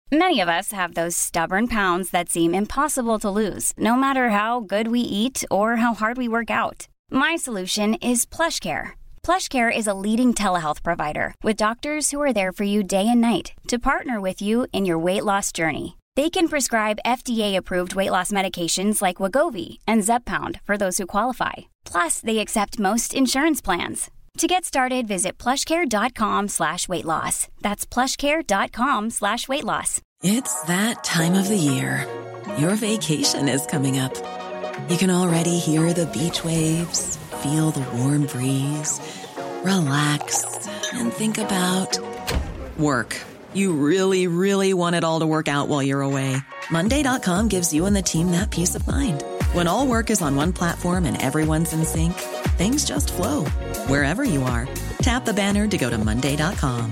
Many of us have those stubborn pounds that seem impossible to lose, no matter how good we eat or how hard we work out. My solution is PlushCare. PlushCare is a leading telehealth provider with doctors who are there for you day and night to partner with you in your weight loss journey. They can prescribe FDA-approved weight loss medications like Wegovy and Zepbound for those who qualify. Plus, they accept most insurance plans. To get started, visit plushcare.com/weightloss. That's plushcare.com/weightloss. It's that time of the year. Your vacation is coming up. You can already hear the beach waves, feel the warm breeze, relax, and think about work. You really, really want it all to work out while you're away. Monday.com gives you and the team that peace of mind. When all work is on one platform and everyone's in sync, things just flow. Wherever you are, tap the banner to go to Monday.com.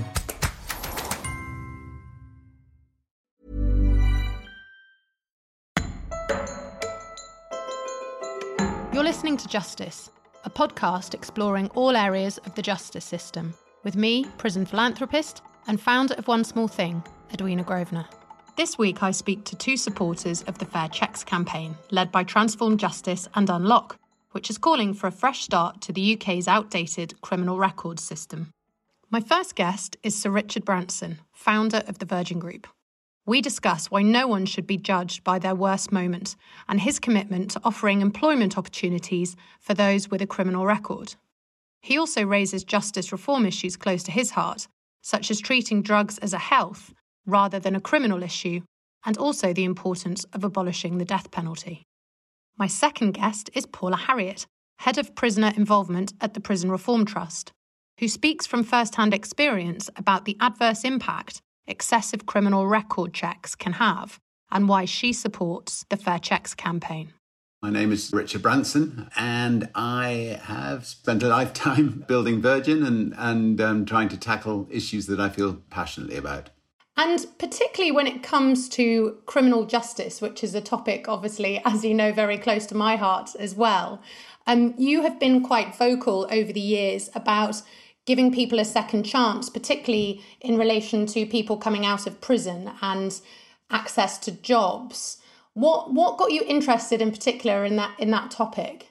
You're listening to Justice, a podcast exploring all areas of the justice system, with me, prison philanthropist and founder of One Small Thing, Edwina Grosvenor. This week I speak to two supporters of the Fair Checks campaign, led by Transform Justice and Unlock, which is calling for a fresh start to the UK's outdated criminal records system. My first guest is Sir Richard Branson, founder of the Virgin Group. We discuss why no one should be judged by their worst moment and his commitment to offering employment opportunities for those with a criminal record. He also raises justice reform issues close to his heart, such as treating drugs as a health rather than a criminal issue, and also the importance of abolishing the death penalty. My second guest is Paula Harriott, Head of Prisoner Involvement at the Prison Reform Trust, who speaks from first-hand experience about the adverse impact excessive criminal record checks can have and why she supports the Fair Checks campaign. My name is Richard Branson, and I have spent a lifetime building Virgin and trying to tackle issues that I feel passionately about. And particularly when it comes to criminal justice, which is a topic, obviously, as you know, very close to my heart as well. You have been quite vocal over the years about giving people a second chance, particularly in relation to people coming out of prison and access to jobs. What got you interested in particular in that topic?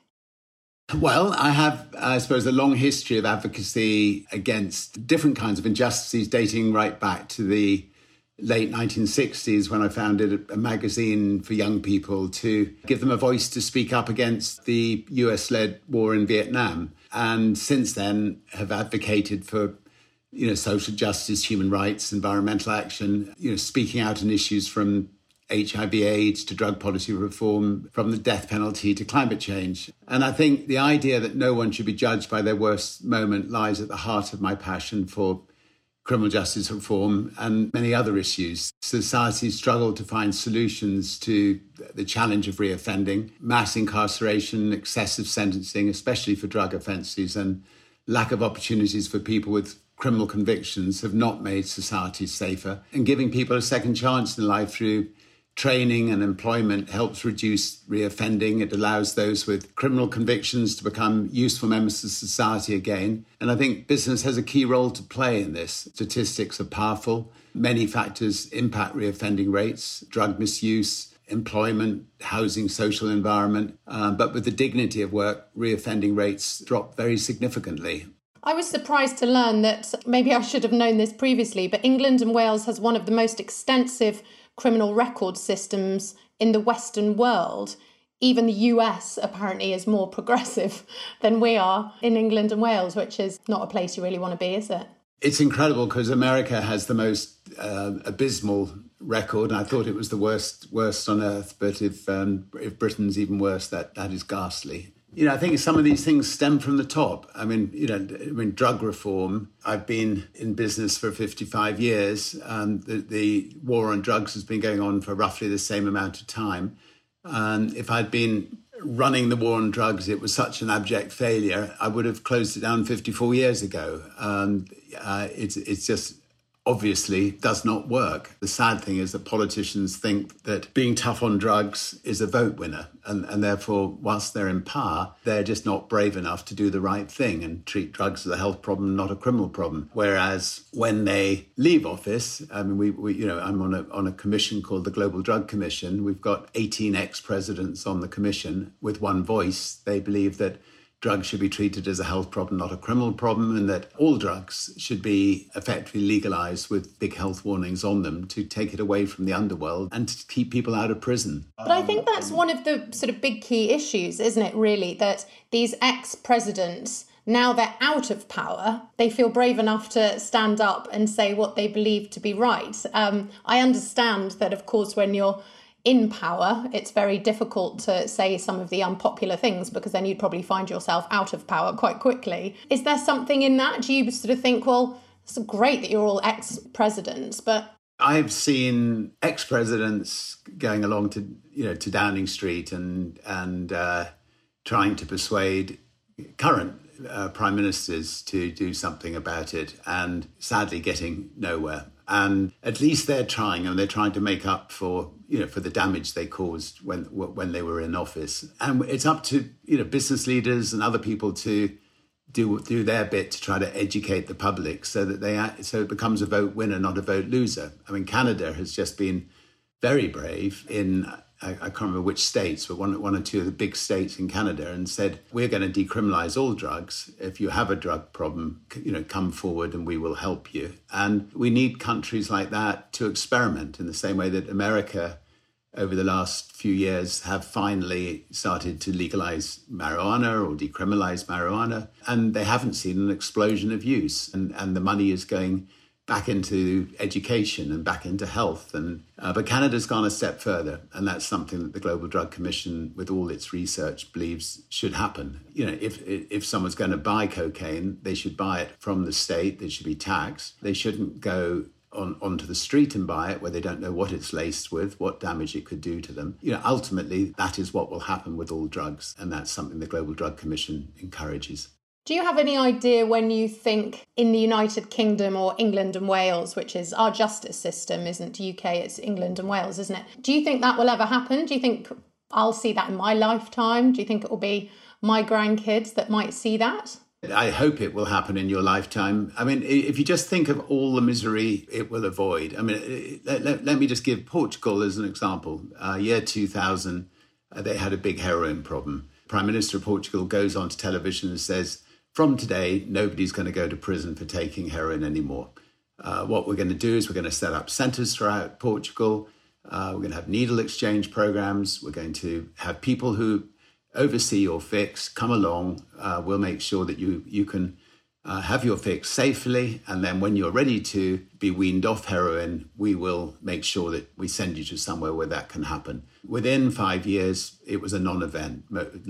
Well, I have, I suppose, a long history of advocacy against different kinds of injustices dating right back to the late 1960s when I founded a magazine for young people to give them a voice to speak up against the US-led war in Vietnam. And since then have advocated for, social justice, human rights, environmental action, speaking out on issues from HIV/AIDS to drug policy reform, from the death penalty to climate change. And I think the idea that no one should be judged by their worst moment lies at the heart of my passion for criminal justice reform and many other issues. Society's struggle to find solutions to the challenge of reoffending, mass incarceration, excessive sentencing, especially for drug offences, and lack of opportunities for people with criminal convictions have not made society safer. And giving people a second chance in life through training and employment helps reduce reoffending. It allows those with criminal convictions to become useful members of society again. And I think business has a key role to play in this. Statistics are powerful. Many factors impact reoffending rates: drug misuse, employment, housing, social environment. But with the dignity of work, reoffending rates drop very significantly. I was surprised to learn that, maybe I should have known this previously, but England and Wales has one of the most extensive criminal record systems in the Western world. Even the US apparently is more progressive than we are in England and Wales, which is not a place you really want to be, is it? It's incredible because America has the most abysmal record. And I thought it was the worst on earth. But if Britain's even worse, that is ghastly. I think some of these things stem from the top. I mean, drug reform. I've been in business for 55 years. The war on drugs has been going on for roughly the same amount of time. If I'd been running the war on drugs, it was such an abject failure, I would have closed it down 54 years ago. It's just obviously does not work. The sad thing is that politicians think that being tough on drugs is a vote winner. And therefore, whilst they're in power, they're just not brave enough to do the right thing and treat drugs as a health problem, not a criminal problem. Whereas when they leave office, I mean, I'm on a commission called the Global Drug Commission. We've got 18 ex-presidents on the commission with one voice. They believe that drugs should be treated as a health problem, not a criminal problem, and that all drugs should be effectively legalised with big health warnings on them to take it away from the underworld and to keep people out of prison. But I think that's one of the sort of big key issues, isn't it, really, that these ex-presidents, now they're out of power, they feel brave enough to stand up and say what they believe to be right. I understand that, of course, when you're in power, it's very difficult to say some of the unpopular things because then you'd probably find yourself out of power quite quickly. Is there something in that? Do you sort of think, well, it's great that you're all ex-presidents, but... I've seen ex-presidents going along to Downing Street and trying to persuade current prime ministers to do something about it and sadly getting nowhere. And at least they're trying, and they're trying to make up for the damage they caused when they were in office. And it's up to business leaders and other people to do their bit to try to educate the public so it becomes a vote winner, not a vote loser. I mean, Canada has just been very brave in, I can't remember which states, but one or two of the big states in Canada, and said, we're going to decriminalise all drugs. If you have a drug problem, come forward and we will help you. And we need countries like that to experiment in the same way that America, over the last few years, have finally started to legalise marijuana or decriminalise marijuana. And they haven't seen an explosion of use. And the money is going back into education and back into health. But Canada's gone a step further, and that's something that the Global Drug Commission, with all its research, believes should happen. If someone's going to buy cocaine, they should buy it from the state. They should be taxed. They shouldn't go onto the street and buy it where they don't know what it's laced with, what damage it could do to them. Ultimately, that is what will happen with all drugs, and that's something the Global Drug Commission encourages. Do you have any idea when you think in the United Kingdom or England and Wales, which is our justice system, isn't UK, it's England and Wales, isn't it? Do you think that will ever happen? Do you think I'll see that in my lifetime? Do you think it will be my grandkids that might see that? I hope it will happen in your lifetime. I mean, if you just think of all the misery it will avoid. I mean, let me just give Portugal as an example. Year 2000, they had a big heroin problem. Prime Minister of Portugal goes onto television and says, from today, nobody's going to go to prison for taking heroin anymore. What we're going to do is we're going to set up centres throughout Portugal. We're going to have needle exchange programs. We're going to have people who oversee your fix come along. We'll make sure that you can have your fix safely. And then when you're ready to be weaned off heroin, we will make sure that we send you to somewhere where that can happen. Within 5 years, it was a non-event.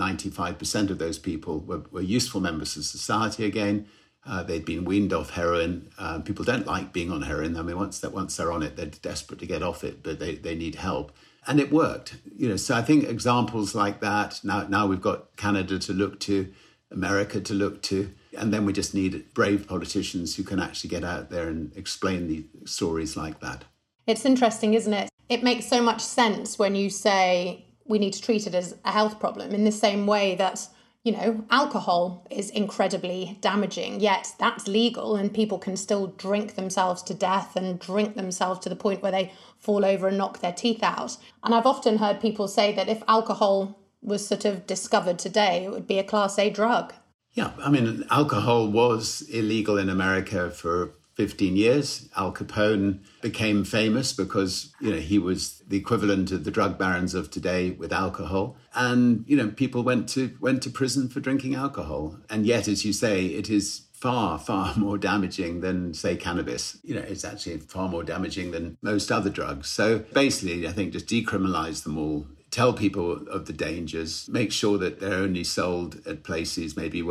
95% of those people were useful members of society again. They'd been weaned off heroin. People don't like being on heroin. I mean, once they're on it, they're desperate to get off it, but they need help. And it worked. So I think examples like that, now we've got Canada to look to, America to look to, and then we just need brave politicians who can actually get out there and explain the stories like that. It's interesting, isn't it? It makes so much sense when you say we need to treat it as a health problem in the same way that, alcohol is incredibly damaging, yet that's legal and people can still drink themselves to death and drink themselves to the point where they fall over and knock their teeth out. And I've often heard people say that if alcohol was sort of discovered today, it would be a Class A drug. Yeah, I mean, alcohol was illegal in America for 15 years. Al Capone became famous because, he was the equivalent of the drug barons of today with alcohol. And, people went to prison for drinking alcohol. And yet, as you say, it is far, far more damaging than, say, cannabis. It's actually far more damaging than most other drugs. So basically, I think just decriminalise them all. Tell people of the dangers, make sure that they're only sold at places maybe where,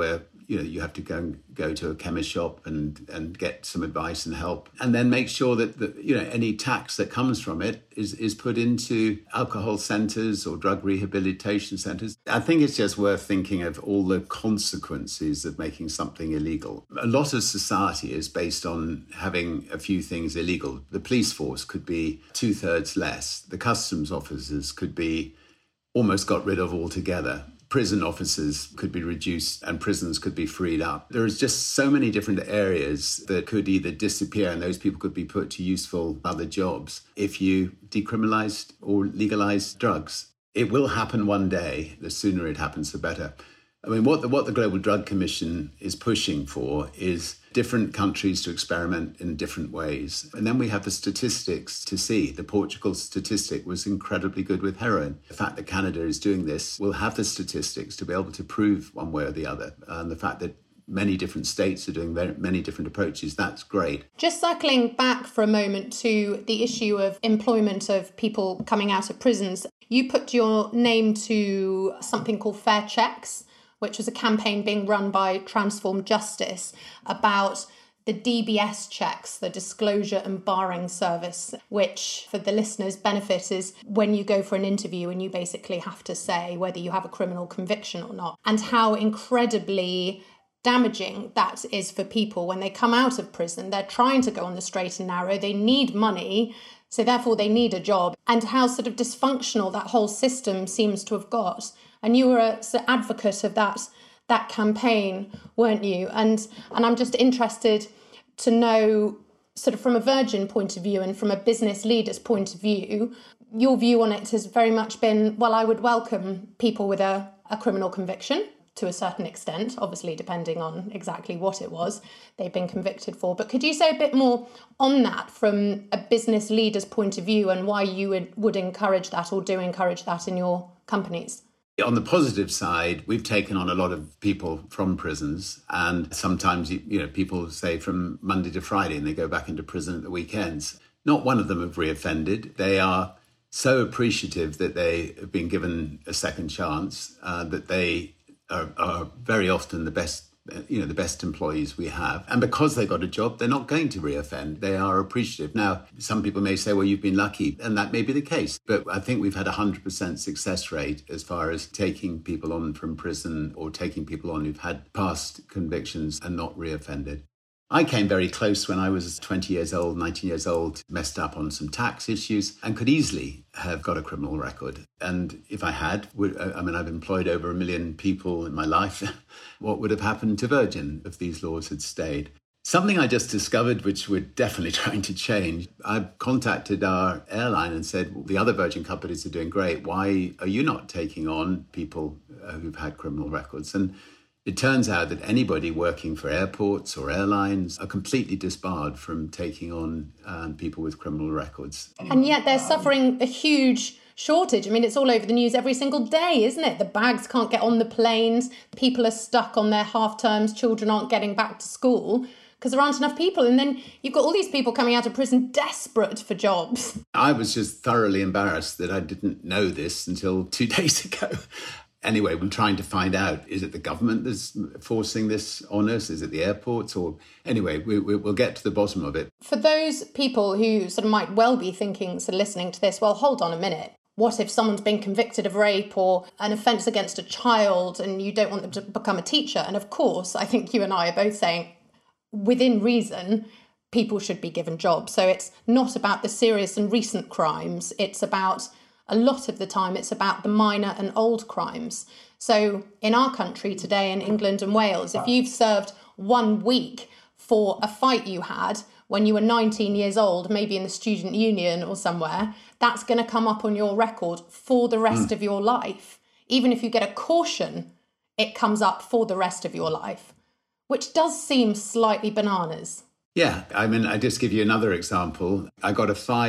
you have to go to a chemist shop and get some advice and help, and then make sure that any tax that comes from it is put into alcohol centres or drug rehabilitation centres. I think it's just worth thinking of all the consequences of making something illegal. A lot of society is based on having a few things illegal. The police force could be 2/3 less. The customs officers could be almost got rid of altogether. Prison officers could be reduced and prisons could be freed up. There is just so many different areas that could either disappear and those people could be put to useful other jobs if you decriminalised or legalised drugs. It will happen one day. The sooner it happens, the better. I mean, what the Global Drug Commission is pushing for is different countries to experiment in different ways. And then we have the statistics to see. The Portugal statistic was incredibly good with heroin. The fact that Canada is doing this will have the statistics to be able to prove one way or the other. And the fact that many different states are doing many different approaches, that's great. Just circling back for a moment to the issue of employment of people coming out of prisons, you put your name to something called Fair Checks, which was a campaign being run by Transform Justice about the DBS checks, the Disclosure and Barring Service, which for the listeners' benefit is when you go for an interview and you basically have to say whether you have a criminal conviction or not, and how incredibly damaging that is for people when they come out of prison. They're trying to go on the straight and narrow, they need money, so therefore they need a job, and how sort of dysfunctional that whole system seems to have got. And you were an advocate of that campaign, weren't you? And I'm just interested to know, sort of from a Virgin point of view and from a business leader's point of view, your view on it has very much been, well, I would welcome people with a criminal conviction to a certain extent, obviously depending on exactly what it was they've been convicted for. But could you say a bit more on that from a business leader's point of view and why you would encourage that or do encourage that in your companies? On the positive side, we've taken on a lot of people from prisons, and sometimes people say from Monday to Friday and they go back into prison at the weekends. Not one of them have reoffended. They are so appreciative that they have been given a second chance, that they are very often the best employees we have. And because they got a job, they're not going to reoffend. They are appreciative. Now, some people may say, well, you've been lucky, and that may be the case. But I think we've had 100% success rate as far as taking people on from prison or taking people on who've had past convictions and not reoffended. I came very close when I was 20 years old, 19 years old, messed up on some tax issues and could easily have got a criminal record. And if I had, I've employed over 1 million people in my life. What would have happened to Virgin if these laws had stayed? Something I just discovered, which we're definitely trying to change. I contacted our airline and said, well, the other Virgin companies are doing great. Why are you not taking on people who've had criminal records? And it turns out that anybody working for airports or airlines are completely disbarred from taking on people with criminal records. And yet they're suffering a huge shortage. I mean, it's all over the news every single day, isn't it? The bags can't get on the planes. People are stuck on their half terms. Children aren't getting back to school because there aren't enough people. And then you've got all these people coming out of prison desperate for jobs. I was just thoroughly embarrassed that I didn't know this until 2 days ago. Anyway, we're trying to find out, is it the government that's forcing this on us? Is it the airports? Or anyway, we'll get to the bottom of it. For those people who sort of might well be thinking, so listening to this, well, hold on a minute. What if someone's been convicted of rape or an offence against a child and you don't want them to become a teacher? And of course, I think you and I are both saying, within reason, people should be given jobs. So it's not about the serious and recent crimes. It's about, a lot of the time, it's about the minor and old crimes. So in our country today, in England and Wales, if you've served 1 week for a fight you had when you were 19 years old, maybe in the student union or somewhere, that's going to come up on your record for the rest of your life. Even if you get a caution, it comes up for the rest of your life, which does seem slightly bananas. Yeah, I mean, I just give you another example. I got a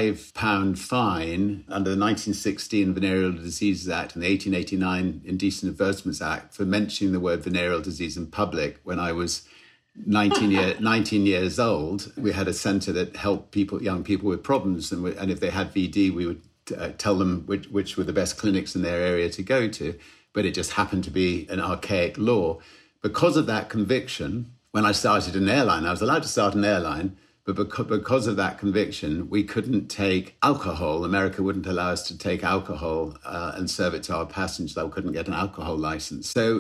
£5 fine under the 1916 Venereal Diseases Act and the 1889 Indecent Advertisements Act for mentioning the word venereal disease in public when I was 19 years old. We had a centre that helped young people with problems, and if they had VD, we would tell them which were the best clinics in their area to go to. But it just happened to be an archaic law. because of that conviction, when I started an airline, I was allowed to start an airline, but because of that conviction, we couldn't take alcohol. America wouldn't allow us to take alcohol and serve it to our passengers. I couldn't get an alcohol license. So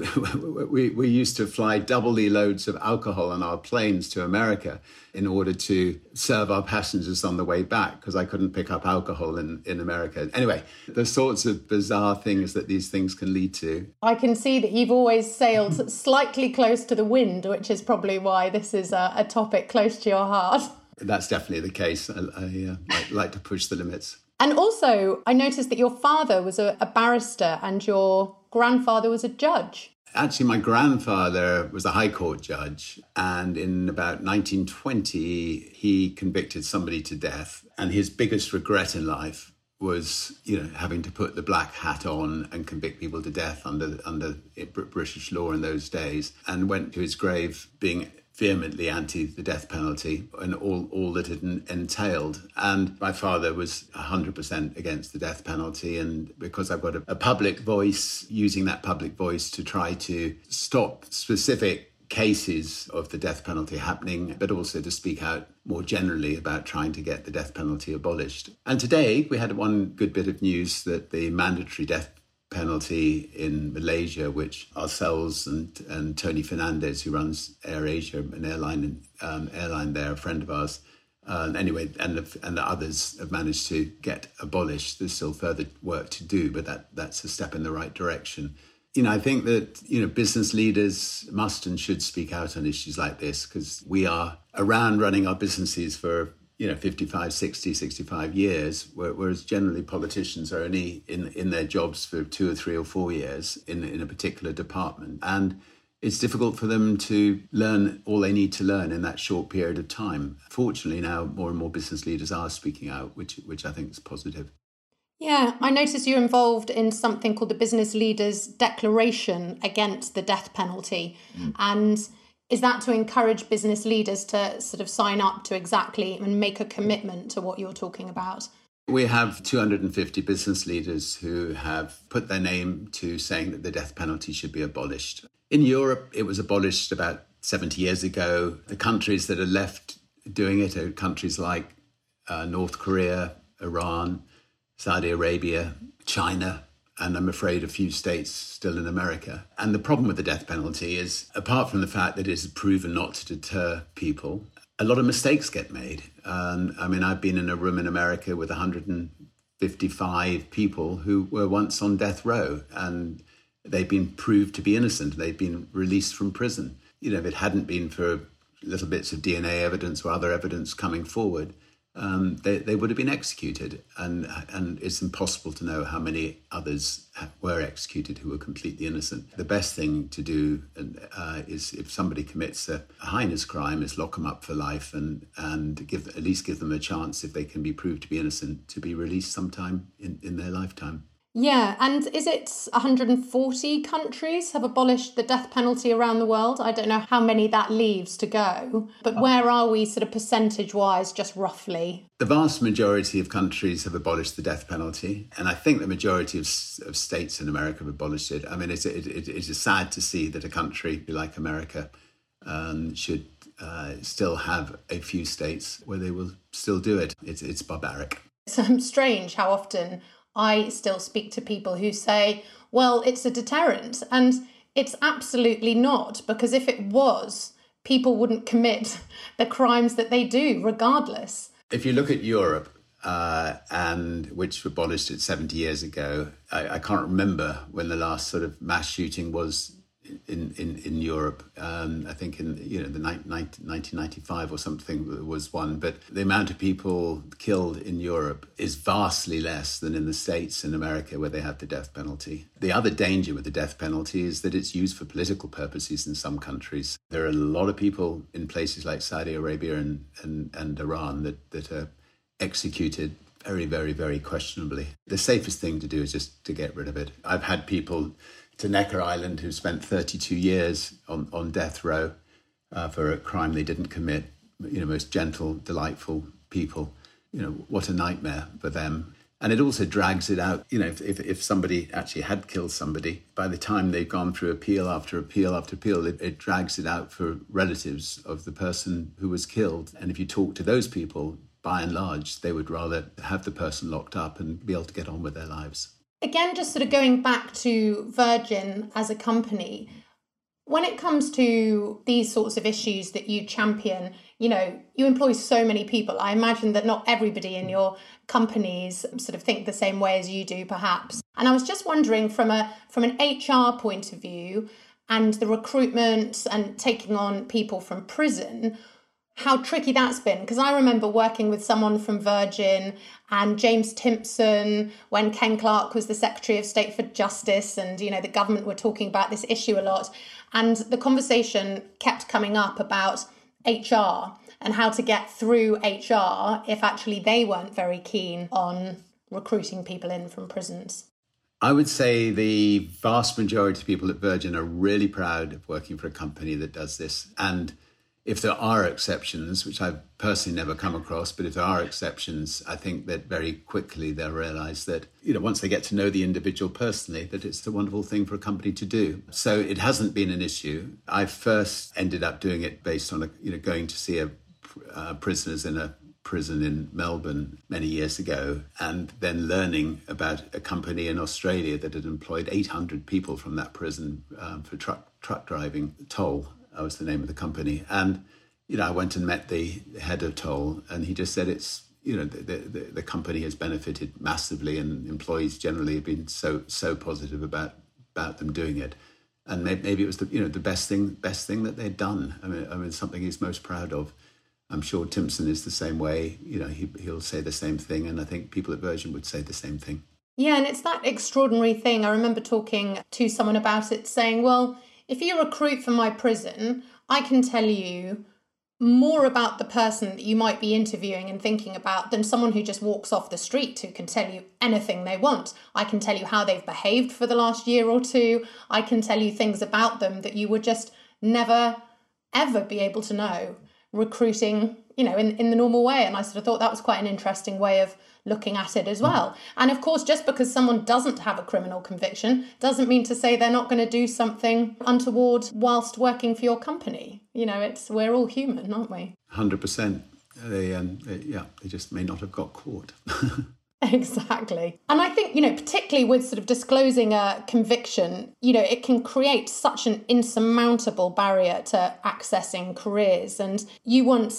we used to fly doubly loads of alcohol on our planes to America in order to serve our passengers on the way back, because I couldn't pick up alcohol in America. Anyway, the sorts of bizarre things that these things can lead to. I can see that you've always sailed slightly close to the wind, which is probably why this is a topic close to your heart. That's definitely the case. I like to push the limits. And also, I noticed that your father was a barrister and your grandfather was a judge. Actually, my grandfather was a High Court judge, and in about 1920, he convicted somebody to death. And his biggest regret in life was, having to put the black hat on and convict people to death under British law in those days, and went to his grave being vehemently anti the death penalty and all that it entailed. And my father was 100% against the death penalty. And because I've got a public voice, using that public voice to try to stop specific cases of the death penalty happening, but also to speak out more generally about trying to get the death penalty abolished. And today we had one good bit of news that the mandatory death penalty in Malaysia, which ourselves and Tony Fernandez, who runs AirAsia, an airline there, a friend of ours, and the others have managed to get abolished. There's still further work to do, but that's a step in the right direction. I think that, business leaders must and should speak out on issues like this, because we are around running our businesses for 55, 60, 65 years, whereas generally politicians are only in their jobs for 2 or 3 or 4 years in a particular department. And it's difficult for them to learn all they need to learn in that short period of time. Fortunately, now more and more business leaders are speaking out, which I think is positive. Yeah, I noticed you're involved in something called the Business Leaders Declaration Against the Death Penalty. And is that to encourage business leaders to sort of sign up to exactly and make a commitment to what you're talking about? We have 250 business leaders who have put their name to saying that the death penalty should be abolished. In Europe, it was abolished about 70 years ago. The countries that are left doing it are countries like North Korea, Iran, Saudi Arabia, China, and I'm afraid a few states still in America. And the problem with the death penalty is, apart from the fact that it is proven not to deter people, a lot of mistakes get made. I've been in a room in America with 155 people who were once on death row, and they've been proved to be innocent. They've been released from prison. If it hadn't been for little bits of DNA evidence or other evidence coming forward, they would have been executed. And it's impossible to know how many others were executed who were completely innocent. The best thing to do is, if somebody commits a heinous crime, is lock them up for life and at least give them a chance, if they can be proved to be innocent, to be released sometime in their lifetime. Yeah, and is it 140 countries have abolished the death penalty around the world? I don't know how many that leaves to go, but where are we sort of percentage-wise, just roughly? The vast majority of countries have abolished the death penalty, and I think the majority of states in America have abolished it. I mean, it is sad to see that a country like America should still have a few states where they will still do it. It's barbaric. It's strange how often I still speak to people who say, well, it's a deterrent. And it's absolutely not, because if it was, people wouldn't commit the crimes that they do, regardless. If you look at Europe, and which abolished it 70 years ago, I can't remember when the last sort of mass shooting was in Europe. I think in the 1995 or something was one, but the amount of people killed in Europe is vastly less than in the States and America, where they have the death penalty. The other danger with the death penalty is that it's used for political purposes in some countries. There are a lot of people in places like Saudi Arabia and Iran that are executed very, very, very questionably. The safest thing to do is just to get rid of it. I've had people to Necker Island who spent 32 years on death row for a crime they didn't commit. Most gentle, delightful people. What a nightmare for them. And it also drags it out. If somebody actually had killed somebody, by the time they've gone through appeal after appeal after appeal, it drags it out for relatives of the person who was killed. And if you talk to those people, by and large, they would rather have the person locked up and be able to get on with their lives. Again, just sort of going back to Virgin as a company, when it comes to these sorts of issues that you champion, you employ so many people. I imagine that not everybody in your companies sort of think the same way as you do, perhaps. And I was just wondering from an HR point of view and the recruitment and taking on people from prison, how tricky that's been. Because I remember working with someone from Virgin and James Timpson when Ken Clarke was the Secretary of State for Justice, and, the government were talking about this issue a lot. And the conversation kept coming up about HR and how to get through HR if actually they weren't very keen on recruiting people in from prisons. I would say the vast majority of people at Virgin are really proud of working for a company that does this. And if there are exceptions, which I've personally never come across, but if there are exceptions, I think that very quickly they'll realise that, once they get to know the individual personally, that it's a wonderful thing for a company to do. So it hasn't been an issue. I first ended up doing it based on, going to see prisoners in a prison in Melbourne many years ago, and then learning about a company in Australia that had employed 800 people from that prison for truck driving. Toll was the name of the company. And, I went and met the head of Toll, and he just said it's, the company has benefited massively, and employees generally have been so positive about them doing it. And maybe it was the best thing that they'd done. I mean, something he's most proud of. I'm sure Timpson is the same way. He'll say the same thing, and I think people at Virgin would say the same thing. Yeah, and it's that extraordinary thing. I remember talking to someone about it, saying, well, if you recruit for my prison, I can tell you more about the person that you might be interviewing and thinking about than someone who just walks off the street who can tell you anything they want. I can tell you how they've behaved for the last year or two. I can tell you things about them that you would just never, ever be able to know recruiting, in the normal way. And I sort of thought that was quite an interesting way of looking at it as well. And of course, just because someone doesn't have a criminal conviction doesn't mean to say they're not going to do something untoward whilst working for your company. We're all human, aren't we? 100%. They just may not have got caught. Exactly. And I think, particularly with sort of disclosing a conviction, it can create such an insurmountable barrier to accessing careers. And you once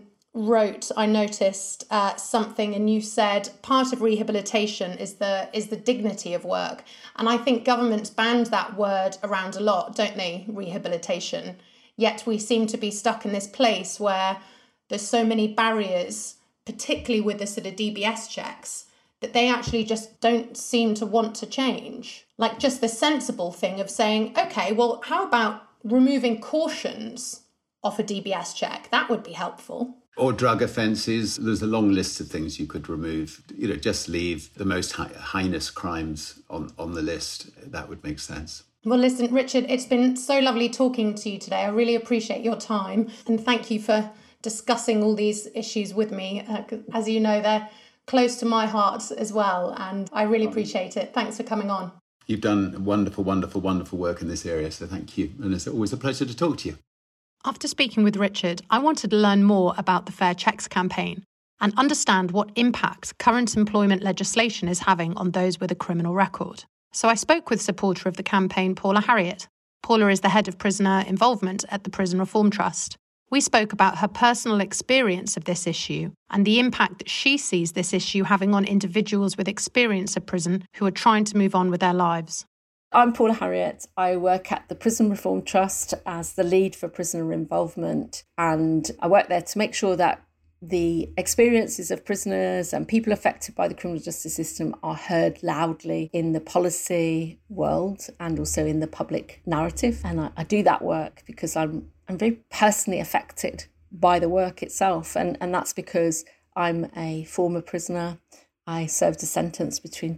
wrote, I noticed something, and you said part of rehabilitation is the dignity of work. And I think governments band that word around a lot, don't they? Rehabilitation. Yet we seem to be stuck in this place where there's so many barriers, particularly with the sort of DBS checks, that they actually just don't seem to want to change. Like just the sensible thing of saying, okay, well, how about removing cautions off a DBS check? That would be helpful. Or drug offences. There's a long list of things you could remove. Just leave the most heinous crimes on the list. That would make sense. Well, listen, Richard, it's been so lovely talking to you today. I really appreciate your time. And thank you for discussing all these issues with me. As you know, they're close to my heart as well. And I really appreciate it. Thanks for coming on. You've done wonderful, wonderful, wonderful work in this area. So thank you. And it's always a pleasure to talk to you. After speaking with Richard, I wanted to learn more about the Fair Checks campaign and understand what impact current employment legislation is having on those with a criminal record. So I spoke with supporter of the campaign, Paula Harriott. Paula is the head of prisoner involvement at the Prison Reform Trust. We spoke about her personal experience of this issue and the impact that she sees this issue having on individuals with experience of prison who are trying to move on with their lives. I'm Paula Harriott. I work at the Prison Reform Trust as the lead for prisoner involvement, and I work there to make sure that the experiences of prisoners and people affected by the criminal justice system are heard loudly in the policy world and also in the public narrative. And I do that work because I'm very personally affected by the work itself. And that's because I'm a former prisoner. I served a sentence between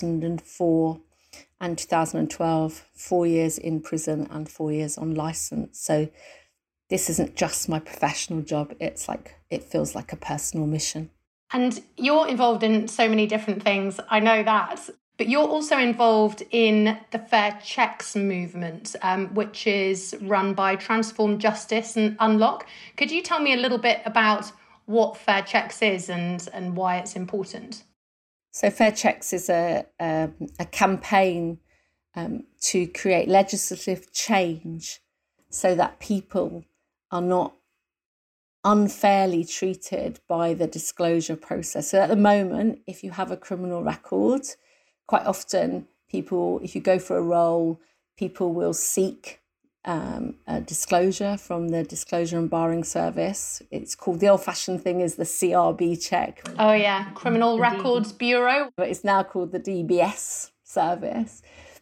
2004 and 2012, 4 years in prison and 4 years on licence. So this isn't just my professional job. It feels like a personal mission. And you're involved in so many different things, I know that. But you're also involved in the Fair Checks movement, which is run by Transform Justice and Unlock. Could you tell me a little bit about what Fair Checks is and why it's important? So Fair Checks is a campaign to create legislative change so that people are not unfairly treated by the disclosure process. So at the moment, if you have a criminal record, quite often people, if you go for a role, people will seek a disclosure from the Disclosure and Barring Service. It's called, the old-fashioned thing is the CRB check. Oh yeah, Criminal Records Bureau. But it's now called the DBS service.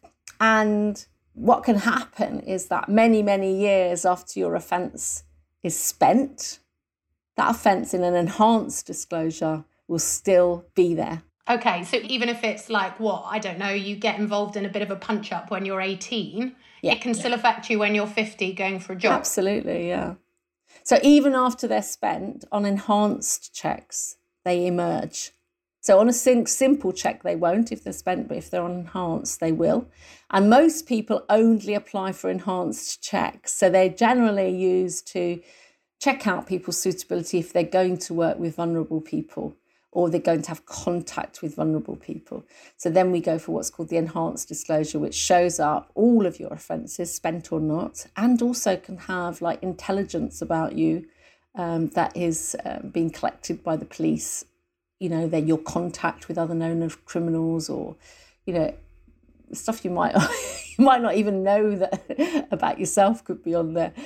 And what can happen is that many, many years after your offence is spent, that offence in an enhanced disclosure will still be there. Okay, so even if it's like, I don't know, you get involved in a bit of a punch-up when you're 18, it can still affect you when you're 50 going for a job. Absolutely, yeah. So even after they're spent, on enhanced checks, they emerge. So on a simple check, they won't if they're spent, but if they're on enhanced, they will. And most people only apply for enhanced checks. So they're generally used to check out people's suitability if they're going to work with vulnerable people or they're going to have contact with vulnerable people. So then we go for what's called the enhanced disclosure, which shows up all of your offences, spent or not, and also can have like intelligence about you that is being collected by the police. You know, they're your contact with other known criminals, or, you know, stuff you might not even know that about yourself could be on there.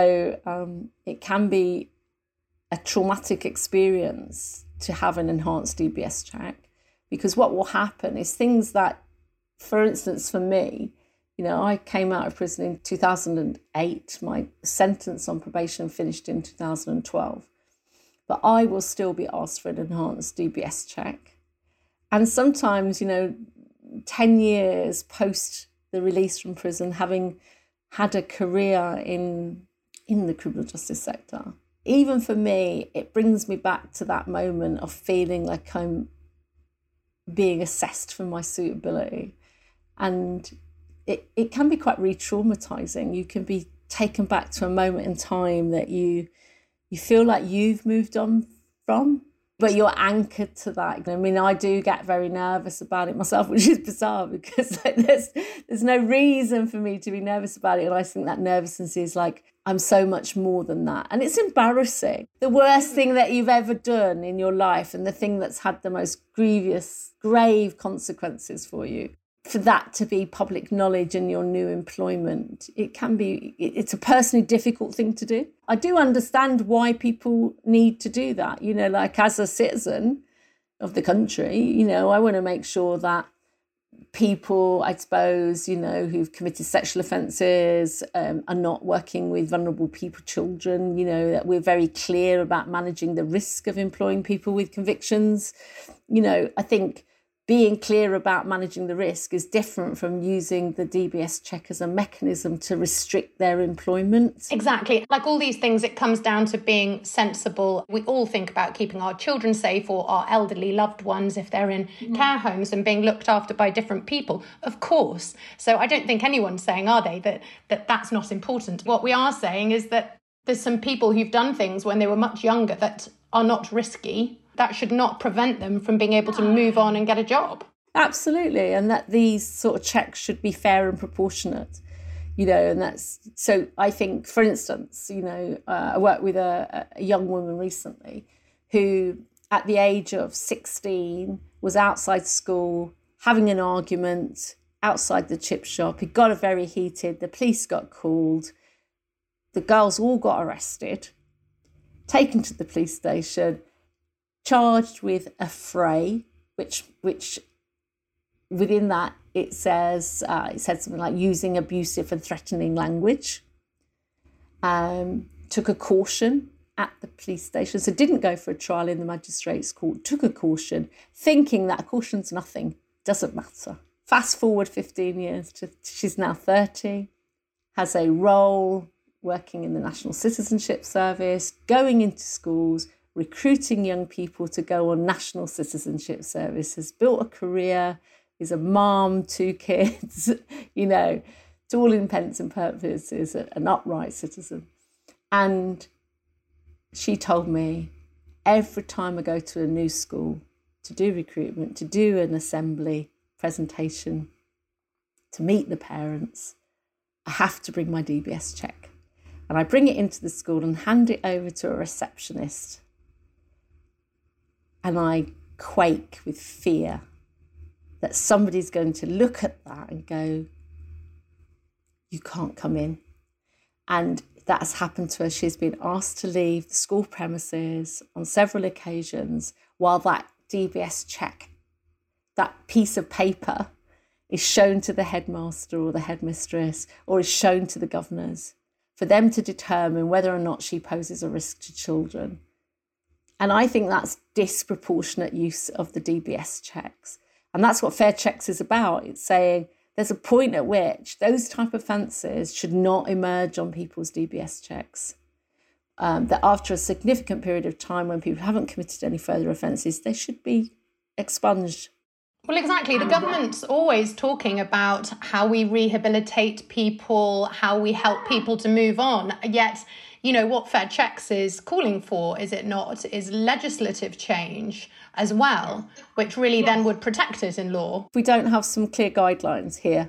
So it can be a traumatic experience to have an enhanced DBS check, because what will happen is things that, for instance, for me, you know, I came out of prison in 2008. My sentence on probation finished in 2012. But I will still be asked for an enhanced DBS check. And sometimes, you know, 10 years post the release from prison, having had a career in the criminal justice sector, even for me, it brings me back to that moment of feeling like I'm being assessed for my suitability. And it can be quite re-traumatizing. You can be taken back to a moment in time that you feel like you've moved on from, but you're anchored to that. I mean, I do get very nervous about it myself, which is bizarre because like, there's no reason for me to be nervous about it. And I think that nervousness is like, I'm so much more than that. And it's embarrassing. The worst thing that you've ever done in your life and the thing that's had the most grievous, grave consequences for you, for that to be public knowledge in your new employment, it's a personally difficult thing to do. I do understand why people need to do that. You know, like as a citizen of the country, you know, I want to make sure that people, I suppose, you know, who've committed sexual offences are not working with vulnerable people, children, you know, that we're very clear about managing the risk of employing people with convictions. You know, I think being clear about managing the risk is different from using the DBS check as a mechanism to restrict their employment. Exactly. Like all these things, it comes down to being sensible. We all think about keeping our children safe or our elderly loved ones if they're in care homes and being looked after by different people, of course. So I don't think anyone's saying, are they, that that's not important. What we are saying is that there's some people who've done things when they were much younger that are not risky. That should not prevent them from being able to move on and get a job. Absolutely. And that these sort of checks should be fair and proportionate, you know, and that's, so I think, for instance, you know, I worked with a young woman recently who at the age of 16 was outside school having an argument outside the chip shop. It got very heated. The police got called. The girls all got arrested, taken to the police station, charged with a fray, which within that it said something like using abusive and threatening language. Took a caution at the police station, so didn't go for a trial in the magistrates' court. Took a caution, thinking that a caution's nothing, doesn't matter. Fast forward 15 years to she's now 30, has a role working in the National Citizenship Service, going into schools, recruiting young people to go on national citizenship service, has built a career, is a mom, 2 kids, you know, to all intents and purposes, an upright citizen. And she told me, every time I go to a new school to do recruitment, to do an assembly presentation, to meet the parents, I have to bring my DBS check. And I bring it into the school and hand it over to a receptionist. And I quake with fear that somebody's going to look at that and go, you can't come in. And that's happened to her. She's been asked to leave the school premises on several occasions while that DBS check, that piece of paper, is shown to the headmaster or the headmistress, or is shown to the governors for them to determine whether or not she poses a risk to children. And I think that's disproportionate use of the DBS checks. And that's what Fair Checks is about. It's saying there's a point at which those type of offences should not emerge on people's DBS checks. That after a significant period of time when people haven't committed any further offences, they should be expunged. Well, exactly. The government's always talking about how we rehabilitate people, how we help people to move on. Yet, you know, what Fair Checks is calling for, is it not, is legislative change as well, which really then would protect it in law. If we don't have some clear guidelines here,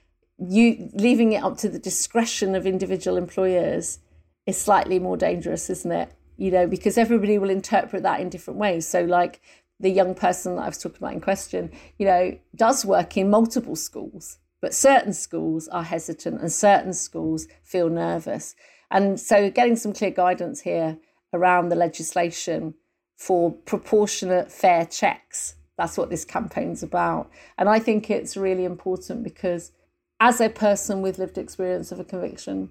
you leaving it up to the discretion of individual employers is slightly more dangerous, isn't it? You know, because everybody will interpret that in different ways. So like the young person that I was talking about in question, you know, does work in multiple schools, but certain schools are hesitant and certain schools feel nervous. And so getting some clear guidance here around the legislation for proportionate fair checks, that's what this campaign's about. And I think it's really important because as a person with lived experience of a conviction,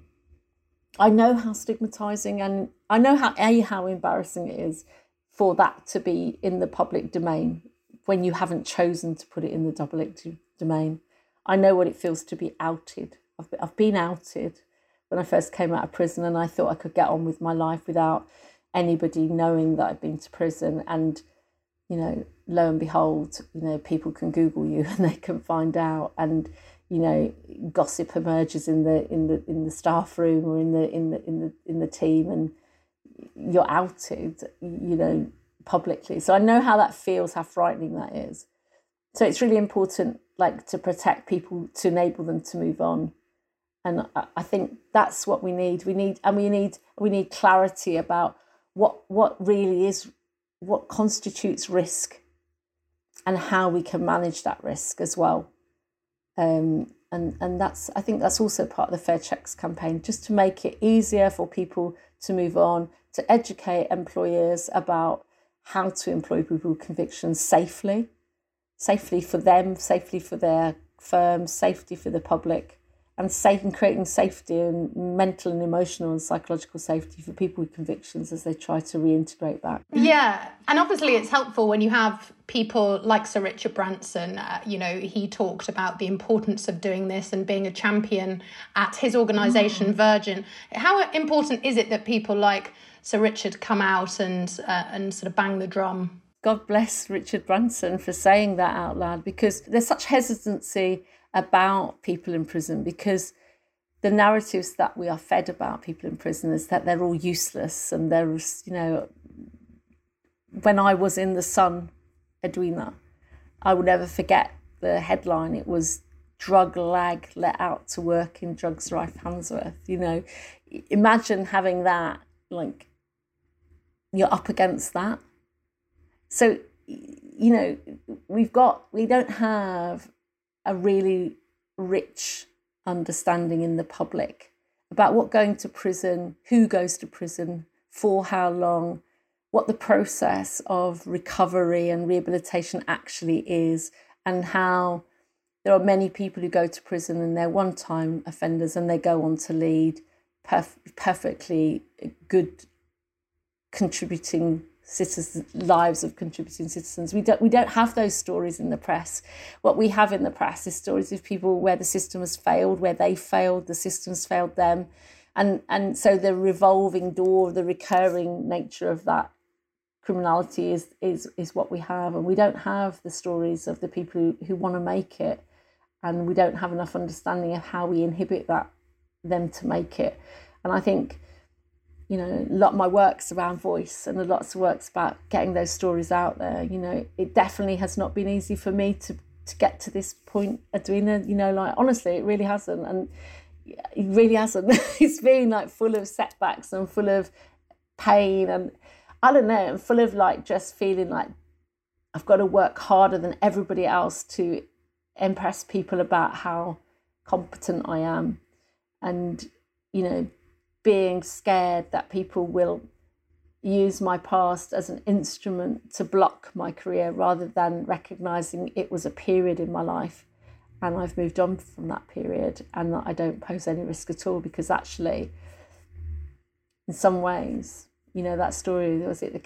I know how stigmatising and I know how embarrassing it is for that to be in the public domain when you haven't chosen to put it in the public domain. I know what it feels to be outed. I've been outed when I first came out of prison, and I thought I could get on with my life without anybody knowing that I'd been to prison. And, you know, lo and behold, you know, people can Google you and they can find out, and, you know, gossip emerges in the staff room or in the team, and you're outed, you know, publicly. So I know how that feels, how frightening that is. So it's really important, like, to protect people, to enable them to move on. And I think that's what we need. We need clarity about what really is, what constitutes risk, and how we can manage that risk as well. And I think that's also part of the Fair Checks campaign, just to make it easier for people to move on, to educate employers about how to employ people with convictions safely for them, safely for their firms, safety for the public, and creating safety and mental and emotional and psychological safety for people with convictions as they try to reintegrate back. Yeah, and obviously it's helpful when you have people like Sir Richard Branson. You know, he talked about the importance of doing this and being a champion at his organisation, Virgin. How important is it that people like Sir Richard come out and sort of bang the drum? God bless Richard Branson for saying that out loud, because there's such hesitancy about people in prison, because the narratives that we are fed about people in prison is that they're all useless. And there's, you know, when I was in The Sun, Edwina, I will never forget the headline. It was "Drug Lag Let Out to Work in Drugs Rife Handsworth." You know, imagine having that, like, you're up against that. So, you know, we don't have a really rich understanding in the public about what going to prison, who goes to prison, for how long, what the process of recovery and rehabilitation actually is, and how there are many people who go to prison and they're one-time offenders and they go on to lead perfectly good contributing citizens, lives of contributing citizens. We don't have those stories in the press. What we have in the press is stories of people where the system has failed, where they failed, the system's failed them. And so the revolving door, the recurring nature of that criminality is what we have, and we don't have the stories of the people who want to make it, and we don't have enough understanding of how we inhibit them to make it. And I think, you know, a lot of my work's around voice, and a lot of work's about getting those stories out there. You know, it definitely has not been easy for me to get to this point, Edwina. You know, like, honestly, it really hasn't. And it really hasn't. It's been like full of setbacks and full of pain, and I don't know, and full of like just feeling like I've got to work harder than everybody else to impress people about how competent I am. And, you know, being scared that people will use my past as an instrument to block my career, rather than recognising it was a period in my life and I've moved on from that period, and that I don't pose any risk at all, because actually, in some ways, you know, that story, was it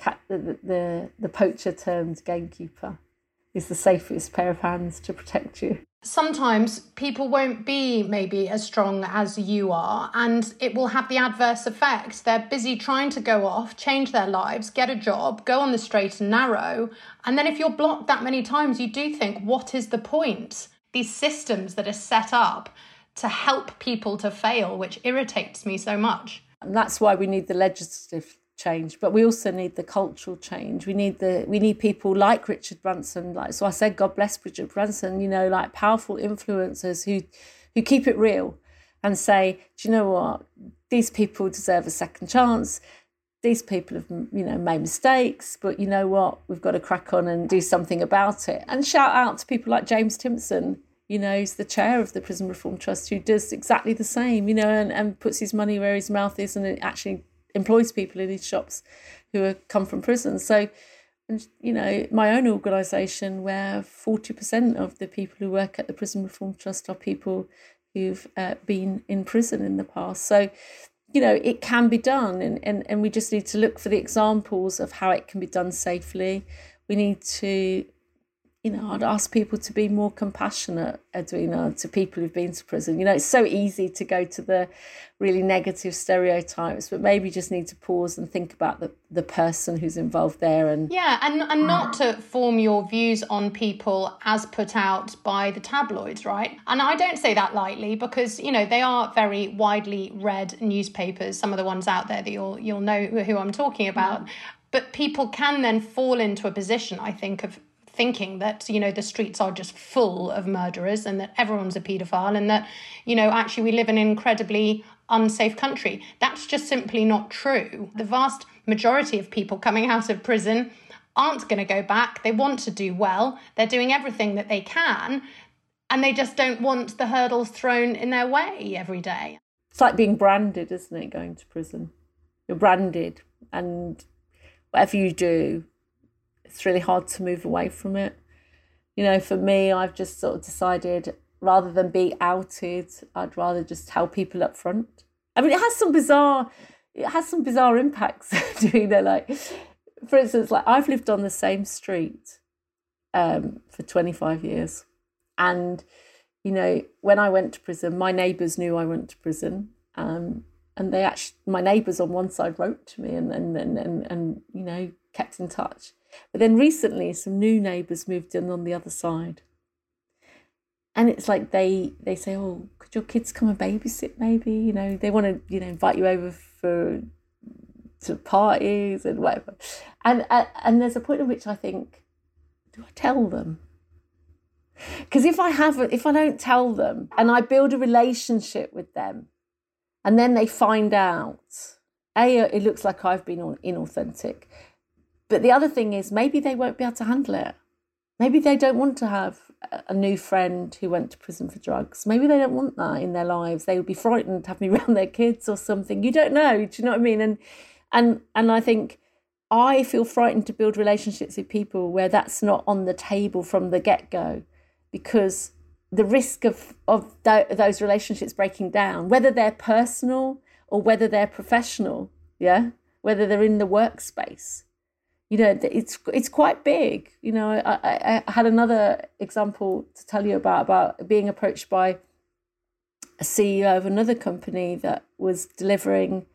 the poacher turned gamekeeper is the safest pair of hands to protect you. Sometimes people won't be maybe as strong as you are, and it will have the adverse effect. They're busy trying to go off, change their lives, get a job, go on the straight and narrow. And then if you're blocked that many times, you do think, what is the point? These systems that are set up to help people to fail, which irritates me so much. And that's why we need the legislative change, but we also need the cultural change. We need people like Richard Branson, like, so I said, God bless Richard Branson, you know, like powerful influencers who keep it real and say, do you know what, these people deserve a second chance. These people have, you know, made mistakes, but you know what, we've got to crack on and do something about it. And shout out to people like James Timpson, you know, he's the chair of the Prison Reform Trust, who does exactly the same, you know, and puts his money where his mouth is, and it actually employs people in his shops who have come from prison. So, you know, my own organisation, where 40% of the people who work at the Prison Reform Trust are people who've been in prison in the past. So, you know, it can be done, and we just need to look for the examples of how it can be done safely. We need to, you know, I'd ask people to be more compassionate, Edwina, to people who've been to prison. You know, it's so easy to go to the really negative stereotypes, but maybe just need to pause and think about the person who's involved there. And yeah, and not to form your views on people as put out by the tabloids, right? And I don't say that lightly, because, you know, they are very widely read newspapers, some of the ones out there that you'll know who I'm talking about. But people can then fall into a position, I think, of thinking that, you know, the streets are just full of murderers and that everyone's a paedophile, and that, you know, actually we live in an incredibly unsafe country. That's just simply not true. The vast majority of people coming out of prison aren't going to go back. They want to do well. They're doing everything that they can, and they just don't want the hurdles thrown in their way every day. It's like being branded, isn't it, going to prison? You're branded, and whatever you do, it's really hard to move away from it. You know, for me, I've just sort of decided, rather than be outed, I'd rather just tell people up front. I mean, it has some bizarre impacts. You know, like, for instance, like, I've lived on the same street for 25 years. And, you know, when I went to prison, my neighbours knew I went to prison. And they actually, my neighbours on one side wrote to me and you know, kept in touch. But then recently, some new neighbours moved in on the other side. And it's like they say, oh, could your kids come and babysit maybe? You know, they want to, you know, invite you over to parties and whatever. And there's a point at which I think, do I tell them? Because if I don't tell them and I build a relationship with them, and then they find out, it looks like I've been inauthentic. But the other thing is, maybe they won't be able to handle it. Maybe they don't want to have a new friend who went to prison for drugs. Maybe they don't want that in their lives. They would be frightened to have me around their kids or something. You don't know. Do you know what I mean? And I think I feel frightened to build relationships with people where that's not on the table from the get-go, because the risk of those relationships breaking down, whether they're personal or whether they're professional, yeah, whether they're in the workspace, you know, it's quite big. You know, I had another example to tell you about being approached by a CEO of another company that was delivering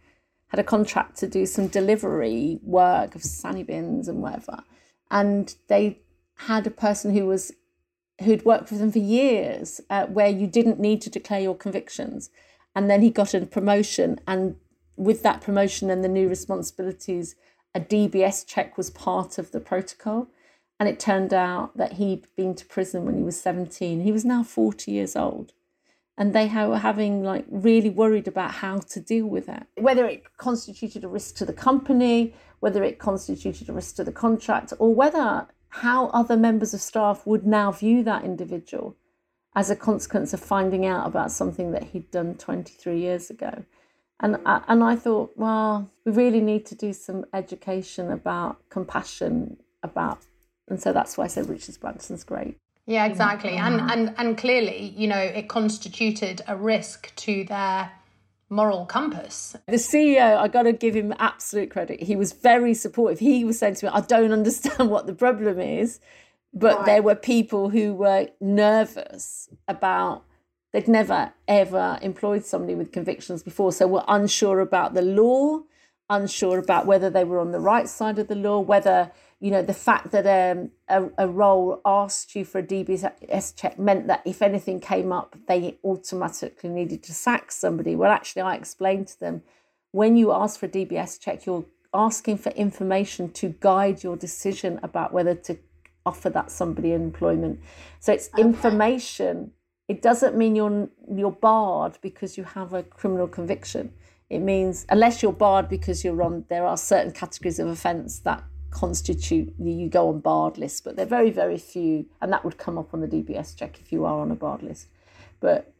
had a contract to do some delivery work of Sunny bins and whatever. And they had a person who'd worked with them for years, where you didn't need to declare your convictions. And then he got a promotion. And with that promotion and the new responsibilities, a DBS check was part of the protocol. And it turned out that he'd been to prison when he was 17. He was now 40 years old. And they were having really worried about how to deal with it, whether it constituted a risk to the company, whether it constituted a risk to the contract, or whether how other members of staff would now view that individual as a consequence of finding out about something that he'd done 23 years ago. And I thought, well, we really need to do some education about compassion, and so that's why I said Richard Branson's great. Yeah, exactly. And clearly, it constituted a risk to their moral compass. The CEO, I got to give him absolute credit. He was very supportive. He was saying to me, I don't understand what the problem is, but there were people who were nervous about, they'd never, ever employed somebody with convictions before, so were unsure about the law, unsure about whether they were on the right side of the law, whether the fact that a role asked you for a DBS check meant that if anything came up, they automatically needed to sack somebody. Well, actually, I explained to them, when you ask for a DBS check, you're asking for information to guide your decision about whether to offer that somebody employment. So it's information. It doesn't mean you're barred because you have a criminal conviction. It means, unless you're barred because there are certain categories of offence that constitute you go on barred lists, but they're very, very few, and that would come up on the DBS check if you are on a barred list. But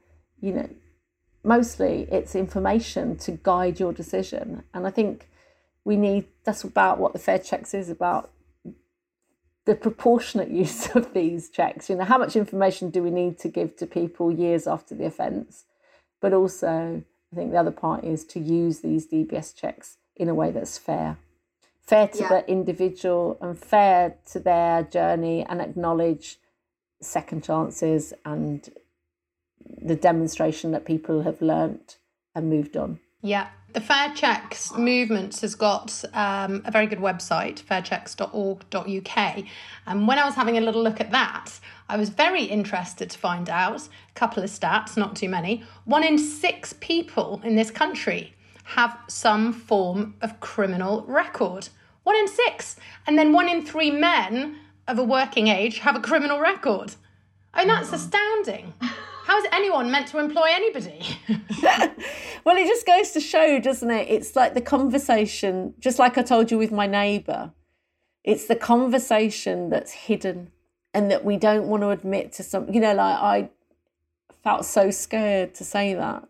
mostly it's information to guide your decision, and I think that's about what the Fair Checks is about, the proportionate use of these checks. How much information do we need to give to people years after the offence? But also, I think the other part is to use these DBS checks in a way that's fair to the individual and fair to their journey, and acknowledge second chances and the demonstration that people have learnt and moved on. Yeah. The Fair Checks movement has got a very good website, fairchecks.org.uk. And when I was having a little look at that, I was very interested to find out a couple of stats, not too many. 1 in 6 people in this country have some form of criminal record. 1 in 6. And then 1 in 3 men of a working age have a criminal record. I mean, that's astounding. How is anyone meant to employ anybody? Well, it just goes to show, doesn't it? It's like the conversation, just like I told you with my neighbour, it's the conversation that's hidden and that we don't want to admit to some, I felt so scared to say that,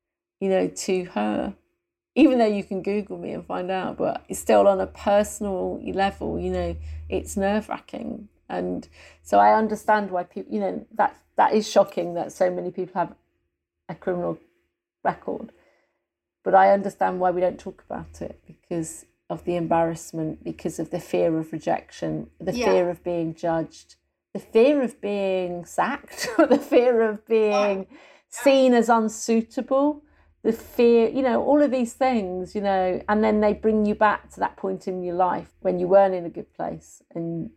to her, even though you can Google me and find out, but it's still on a personal level, it's nerve-wracking. And so I understand why people, that is shocking that so many people have a criminal record. But I understand why we don't talk about it, because of the embarrassment, because of the fear of rejection, the fear of being judged, the fear of being sacked, the fear of being seen as unsuitable, the fear, all of these things, and then they bring you back to that point in your life when you weren't in a good place, and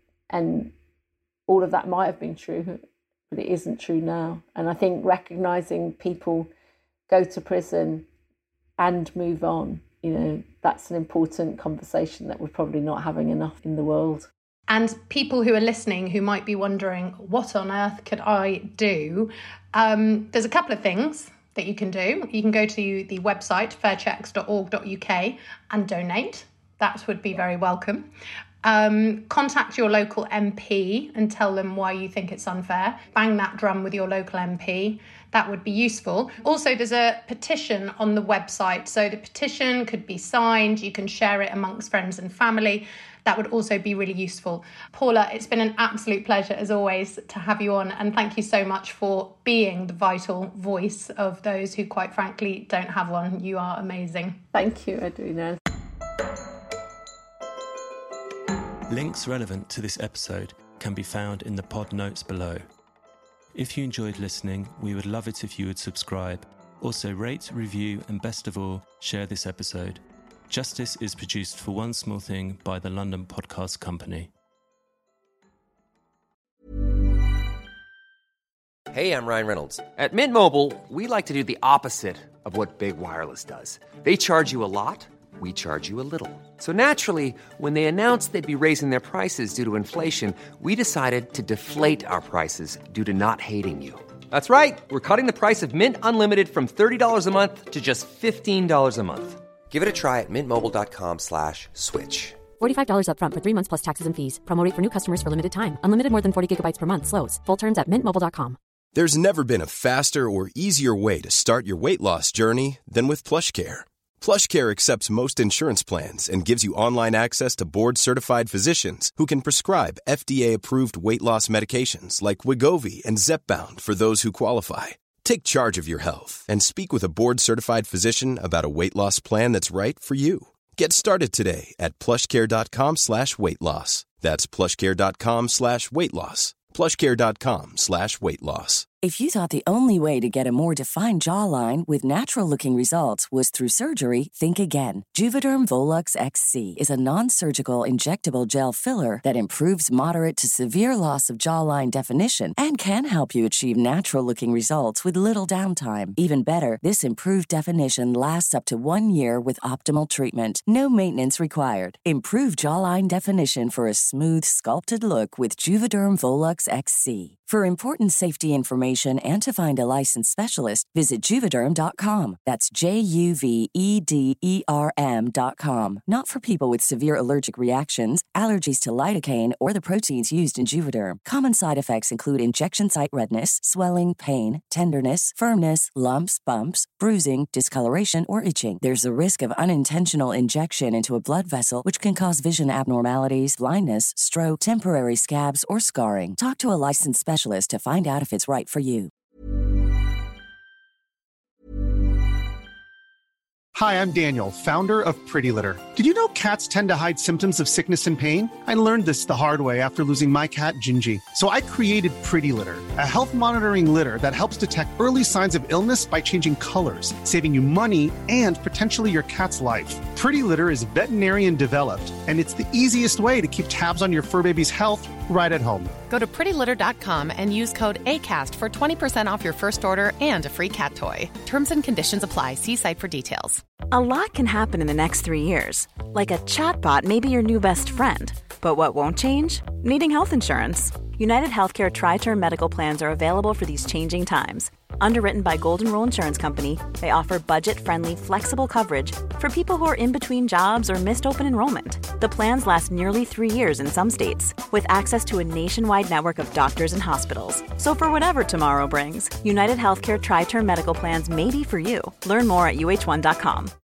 all of that might have been true, but it isn't true now. And I think recognising people go to prison and move on, that's an important conversation that we're probably not having enough in the world. And people who are listening who might be wondering, what on earth could I do? There's a couple of things that you can do. You can go to the website, fairchecks.org.uk, and donate. That would be very welcome. Contact your local MP and tell them why you think it's unfair. Bang that drum with your local MP. That would be useful. Also, there's a petition on the website. So the petition could be signed. You can share it amongst friends and family. That would also be really useful. Paula, it's been an absolute pleasure, as always, to have you on. And thank you so much for being the vital voice of those who, quite frankly, don't have one. You are amazing. Thank you, Edwina. Links relevant to this episode can be found in the pod notes below. If you enjoyed listening, we would love it if you would subscribe. Also rate, review, and best of all, share this episode. Justice is produced for One Small Thing by the London Podcast Company. Hey, I'm Ryan Reynolds. At Mint Mobile, we like to do the opposite of what Big Wireless does. They charge you a lot, we charge you a little. So naturally, when they announced they'd be raising their prices due to inflation, we decided to deflate our prices due to not hating you. That's right. We're cutting the price of Mint Unlimited from $30 a month to just $15 a month. Give it a try at mintmobile.com/switch. $45 up front for 3 months plus taxes and fees. Promo rate for new customers for limited time. Unlimited more than 40 gigabytes per month. Slows full terms at mintmobile.com. There's never been a faster or easier way to start your weight loss journey than with PlushCare. PlushCare accepts most insurance plans and gives you online access to board-certified physicians who can prescribe FDA-approved weight loss medications like Wegovy and Zepbound for those who qualify. Take charge of your health and speak with a board-certified physician about a weight loss plan that's right for you. Get started today at plushcare.com/weight loss. That's plushcare.com/weight loss. plushcare.com/weight loss. If you thought the only way to get a more defined jawline with natural-looking results was through surgery, think again. Juvederm Volux XC is a non-surgical injectable gel filler that improves moderate to severe loss of jawline definition and can help you achieve natural-looking results with little downtime. Even better, this improved definition lasts up to 1 year with optimal treatment. No maintenance required. Improve jawline definition for a smooth, sculpted look with Juvederm Volux XC. For important safety information and to find a licensed specialist, visit Juvederm.com. That's JUVEDERM.com. Not for people with severe allergic reactions, allergies to lidocaine, or the proteins used in Juvederm. Common side effects include injection site redness, swelling, pain, tenderness, firmness, lumps, bumps, bruising, discoloration, or itching. There's a risk of unintentional injection into a blood vessel, which can cause vision abnormalities, blindness, stroke, temporary scabs, or scarring. Talk to a licensed specialist to find out if it's right for you. Hi, I'm Daniel, founder of Pretty Litter. Did you know cats tend to hide symptoms of sickness and pain? I learned this the hard way after losing my cat, Gingy. So I created Pretty Litter, a health monitoring litter that helps detect early signs of illness by changing colors, saving you money and potentially your cat's life. Pretty Litter is veterinarian developed, and it's the easiest way to keep tabs on your fur baby's health right at home. Go to prettylitter.com and use code ACAST for 20% off your first order and a free cat toy. Terms and conditions apply. See site for details. A lot can happen in the next 3 years. Like a chatbot may be your new best friend. But what won't change? Needing health insurance. United Healthcare Tri-Term Medical Plans are available for these changing times. Underwritten by Golden Rule Insurance Company, they offer budget-friendly, flexible coverage for people who are in between jobs or missed open enrollment. The plans last nearly 3 years in some states, with access to a nationwide network of doctors and hospitals. So for whatever tomorrow brings, United Healthcare Tri-Term Medical Plans may be for you. Learn more at uh1.com.